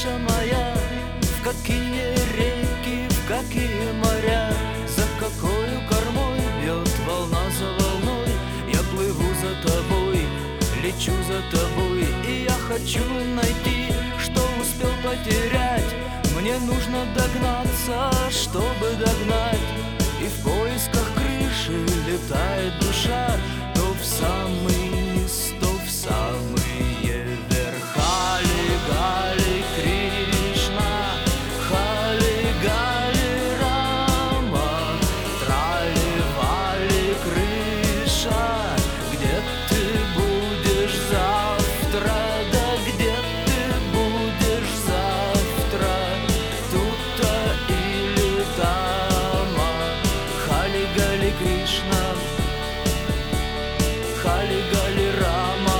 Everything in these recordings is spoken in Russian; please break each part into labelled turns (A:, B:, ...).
A: крыша моя, в какие реки, в какие моря, за какою кормой бьет волна за волной. Я плыву за тобой, лечу за тобой, и я хочу найти, что успел потерять. Мне нужно догнаться, чтобы догнать, и в поисках крыши летает душа то в самый низ, то в самые верха. Хали-гали Кришна, хали-гали Рама, трали-вали крыша. Где ты будешь завтра? Да где ты будешь завтра? Тут-то или тама? Хали-гали Кришна, хали-гали Рама.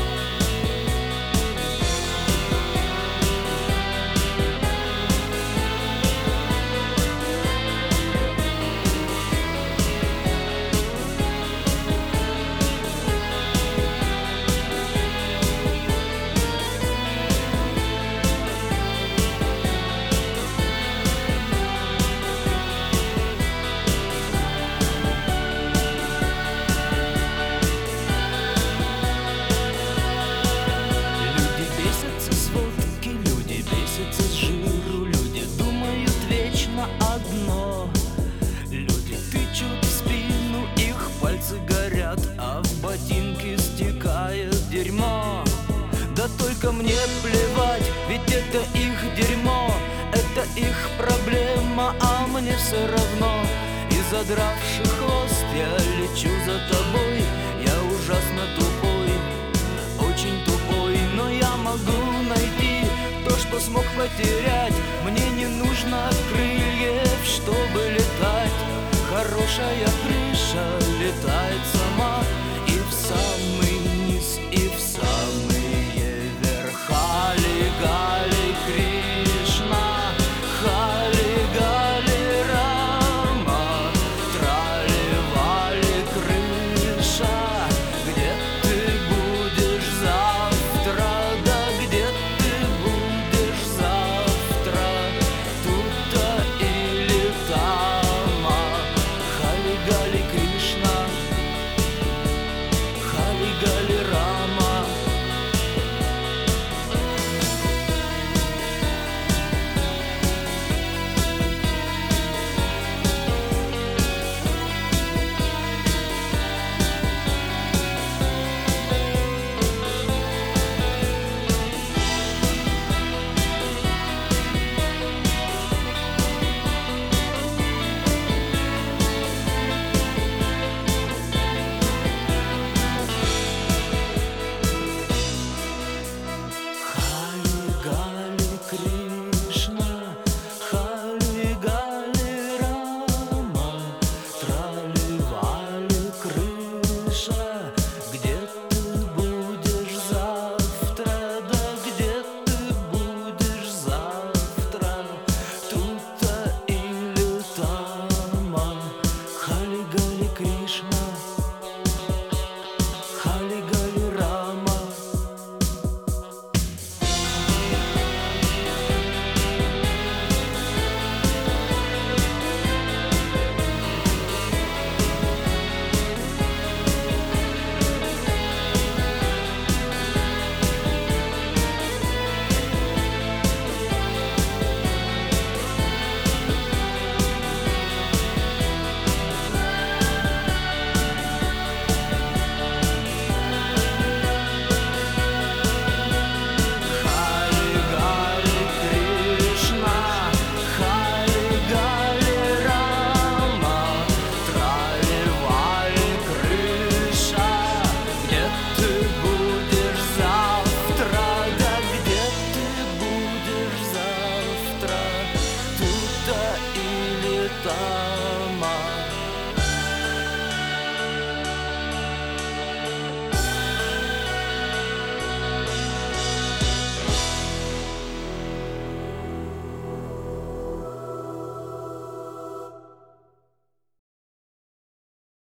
A: Одно. Люди тычут в спину, их пальцы горят, а в ботинки стекает дерьмо. Да только мне плевать, ведь это их дерьмо, это их проблема, а мне все равно. И задравший хвост я лечу за тобой. Я ужасно тупой, очень тупой, но я могу найти то, что смог потерять. Мне не нужно крыльев, чтобы летать. Хорошая крыша летает сама и в самый низ, и в самые верха. Хали-гали Кришна, хали-гали Рама, трали-вали крыша. Где ты будешь завтра? Да где ты будешь завтра? Тут-то или тама? Хали-гали Кришна, хали-гали Рама. Хали-гали Кришна, хали-гали Рама, трали-вали крыша. Где ты будешь завтра? Да где ты будешь завтра? Тут-то или тама? Хали-гали Кришна, хали-гали Рама. Хали-гали Кришна, хали-гали Рама, трали-вали крыша. Где ты будешь завтра? Да где ты будешь завтра? Тут-то или там?